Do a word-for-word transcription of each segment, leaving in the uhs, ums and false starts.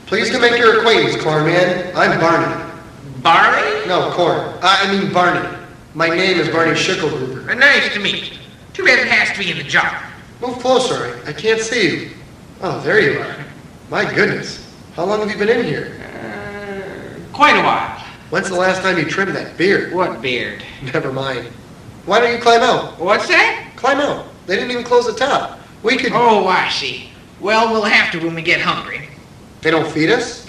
Pleased to make your acquaintance, Cornman. I'm Barney. Barney? No, Corn. I mean Barney. My name is Barney Schickelgruber. Uh, nice to meet you. Too bad it has to be in the jar. Move closer. I, I can't see you. Oh, there you are. My goodness. How long have you been in here? Uh, quite a while. When's the last time you trimmed that beard? What beard? Never mind. Why don't you climb out? What's that? Climb out. They didn't even close the top. We could... Oh, I see. Well, we'll have to when we get hungry. They don't feed us?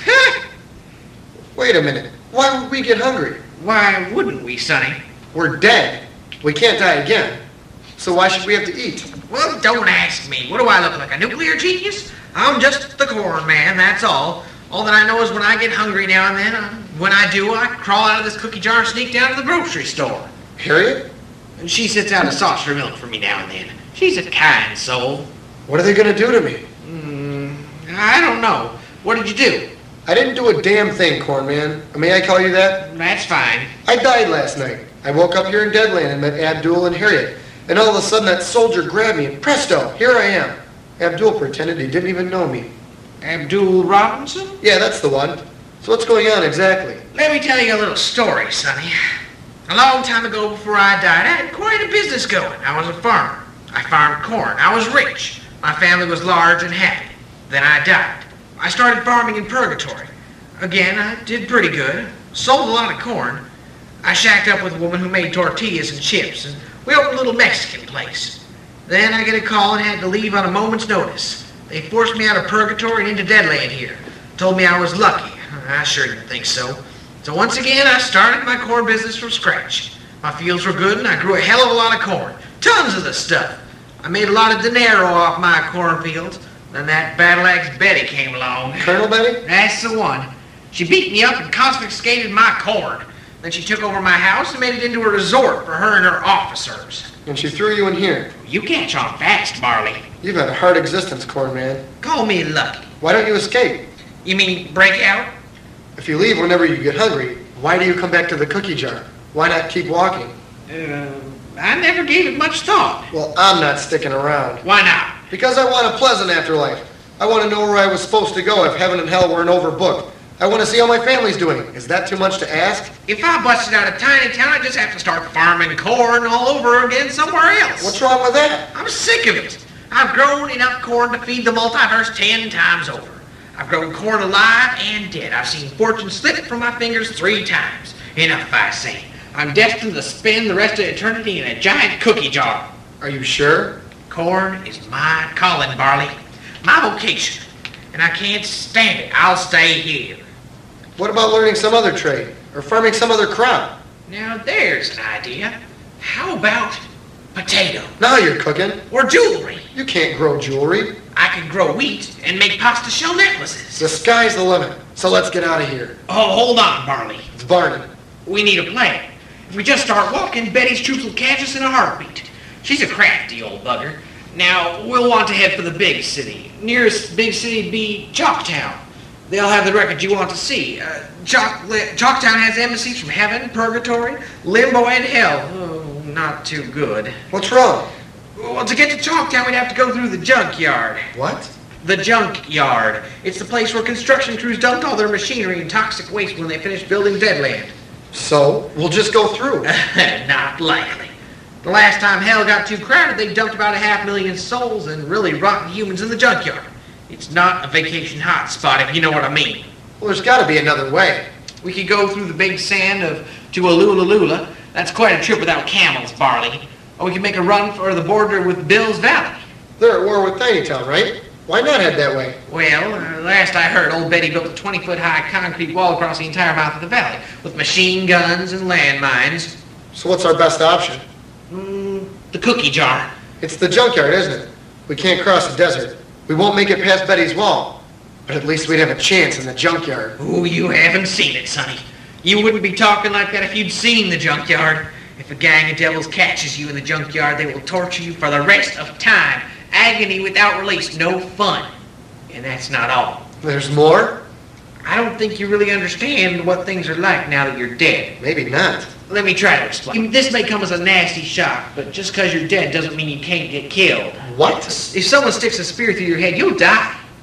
Wait a minute. Why would we get hungry? Why wouldn't we, Sonny? We're dead. We can't die again. So why should we have to eat? Well, don't ask me. What do I look like, a nuclear genius? I'm just the corn man, that's all. All that I know is when I get hungry now and then, uh, when I do, I crawl out of this cookie jar and sneak down to the grocery store. Harriet? And she sits out a saucer of milk for me now and then. She's a kind soul. What are they going to do to me? Mm, I don't know. What did you do? I didn't do a damn thing, Cornman. May I call you that? That's fine. I died last night. I woke up here in Deadland and met Abdul and Harriet. And all of a sudden that soldier grabbed me and presto, here I am. Abdul pretended he didn't even know me. Abdul Robinson? Yeah, that's the one. So what's going on exactly? Let me tell you a little story, Sonny. A long time ago before I died, I had quite a business going. I was a farmer. I farmed corn. I was rich. My family was large and happy. Then I died. I started farming in Purgatory. Again, I did pretty good. Sold a lot of corn. I shacked up with a woman who made tortillas and chips, and we opened a little Mexican place. Then I get a call and had to leave on a moment's notice. They forced me out of Purgatory and into Deadland here. Told me I was lucky. I sure didn't think so. So once again, I started my corn business from scratch. My fields were good, and I grew a hell of a lot of corn. Tons of the stuff. I made a lot of dinero off my cornfields. Then that battle-axe Betty came along. Colonel Betty? That's the one. She beat me up and confiscated my corn. Then she took over my house and made it into a resort for her and her officers. And she threw you in here. You catch on fast, Barley. You've had a hard existence, Cornman. Call me lucky. Why don't you escape? You mean break out? If you leave whenever you get hungry, why do you come back to the cookie jar? Why not keep walking? Uh, I never gave it much thought. Well, I'm not sticking around. Why not? Because I want a pleasant afterlife. I want to know where I was supposed to go if heaven and hell weren't overbooked. I want to see how my family's doing. Is that too much to ask? If I busted out of tiny town, I'd just have to start farming corn all over again somewhere else. What's wrong with that? I'm sick of it. I've grown enough corn to feed the multiverse ten times over. I've grown corn alive and dead. I've seen fortune slip from my fingers three times. Enough, I say. I'm destined to spend the rest of eternity in a giant cookie jar. Are you sure? Corn is my calling, Barley. My vocation. And I can't stand it. I'll stay here. What about learning some other trade? Or farming some other crop? Now there's an idea. How about potato? Now you're cooking. Or jewelry? You can't grow jewelry. I could grow wheat and make pasta shell necklaces. The sky's the limit. So let's get out of here. Oh, hold on, Barley. It's Barney. We need a plan. If we just start walking, Betty's troops will catch us in a heartbeat. She's a crafty old bugger. Now, we'll want to head for the big city. Nearest big city would be Chalktown. They'll have the records you want to see. Uh, Chalk, Chalktown has embassies from heaven, purgatory, limbo, and hell. Oh, not too good. What's wrong? Well, to get to Chalktown, we'd have to go through the junkyard. What? The junkyard. It's the place where construction crews dumped all their machinery and toxic waste when they finished building Deadland. So, we'll just go through. Not likely. The last time hell got too crowded, they dumped about a half million souls and really rotten humans in the junkyard. It's not a vacation hotspot, if you know what I mean. Well, there's got to be another way. We could go through the big sand of Tuolula. That's quite a trip without camels, Barley. Or we could make a run for the border with Bill's Valley. They're at war with Tinytown, right? Why not head that way? Well, uh, last I heard, old Betty built a twenty-foot-high concrete wall across the entire mouth of the valley, with machine guns and landmines. So what's our best option? Mm, the cookie jar. It's the junkyard, isn't it? We can't cross the desert. We won't make it past Betty's wall. But at least we'd have a chance in the junkyard. Ooh, you haven't seen it, Sonny. You wouldn't be talking like that if you'd seen the junkyard. If a gang of devils catches you in the junkyard, they will torture you for the rest of time. Agony without release, no fun. And that's not all. There's more? I don't think you really understand what things are like now that you're dead. Maybe not. Let me try to explain. This may come as a nasty shock, but just because you're dead doesn't mean you can't get killed. What? If someone sticks a spear through your head, you'll die.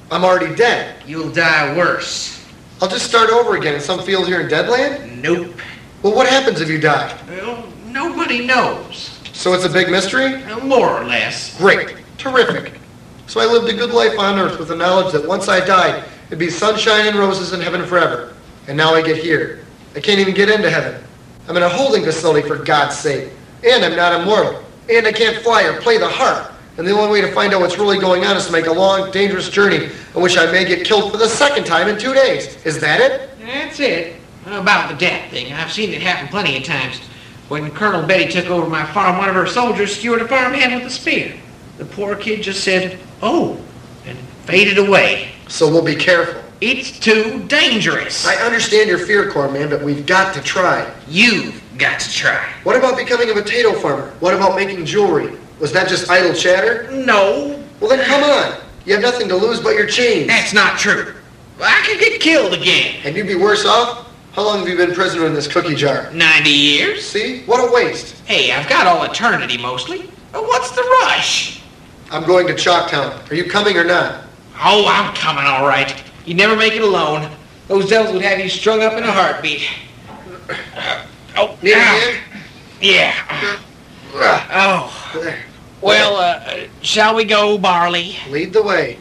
I'm already dead. You'll die worse. I'll just start over again in some field here in Deadland? Nope. Well, what happens if you die? Well, nobody knows. So it's a big mystery? Uh, more or less. Great. Terrific. So I lived a good life on Earth with the knowledge that once I died, it'd be sunshine and roses in heaven forever. And now I get here. I can't even get into heaven. I'm in a holding facility, for God's sake. And I'm not immortal. And I can't fly or play the harp. And the only way to find out what's really going on is to make a long, dangerous journey in which I may get killed for the second time in two days. Is that it? That's it. About the death thing, I've seen it happen plenty of times. When Colonel Betty took over my farm, one of her soldiers skewered a farmhand with a spear. The poor kid just said, "Oh," and faded away. So we'll be careful. It's too dangerous. I understand your fear, Corpsman, but we've got to try. You've got to try. What about becoming a potato farmer? What about making jewelry? Was that just idle chatter? No. Well, then come on. You have nothing to lose but your chains. That's not true. I could get killed again. And you'd be worse off? How long have you been prisoner in this cookie jar? Ninety years. See? What a waste. Hey, I've got all eternity, mostly. What's the rush? I'm going to Chalktown. Are you coming or not? Oh, I'm coming all right. You'd never make it alone. Those devils would have you strung up in a heartbeat. Uh, oh, Need a ow. hand? Yeah. Ah, Oh. there. Well, uh, shall we go, Barley? Lead the way.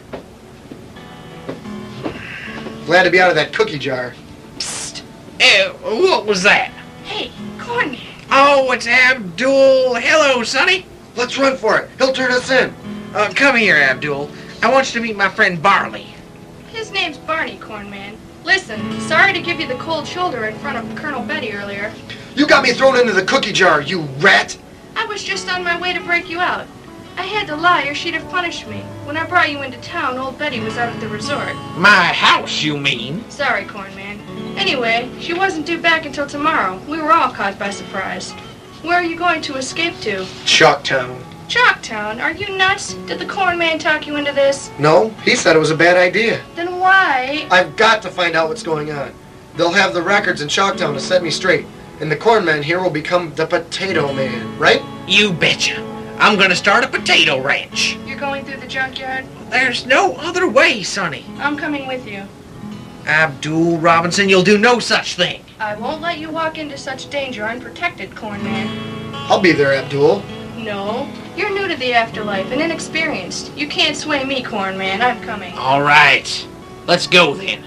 Glad to be out of that cookie jar. Psst. Eh, what was that? Hey, Corn. Oh, it's Abdul. Hello, Sonny. Let's run for it. He'll turn us in. Uh, come here, Abdul. I want you to meet my friend Barley. His name's Barney, Cornman. Listen, sorry to give you the cold shoulder in front of Colonel Betty earlier. You got me thrown into the cookie jar, you rat. I was just on my way to break you out. I had to lie or she'd have punished me. When I brought you into town, old Betty was out at the resort. My house, you mean? Sorry, Cornman. Anyway, she wasn't due back until tomorrow. We were all caught by surprise. Where are you going to escape to? Chalktown. Chalktown? Are you nuts? Did the Cornman talk you into this? No, he said it was a bad idea. Then why? I've got to find out what's going on. They'll have the records in Chalktown to set me straight. And the corn man here will become the potato man, right? You betcha. I'm gonna start a potato ranch. You're going through the junkyard? There's no other way, Sonny. I'm coming with you. Abdul Robinson, you'll do no such thing. I won't let you walk into such danger unprotected, Cornman. I'll be there, Abdul. No, you're new to the afterlife and inexperienced. You can't sway me, Cornman. I'm coming. All right. Let's go, then.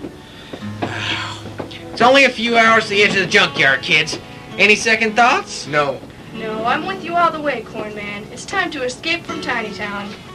It's only a few hours to the edge of the junkyard, kids. Any second thoughts? No. No, I'm with you all the way, Cornman. It's time to escape from Tiny Town.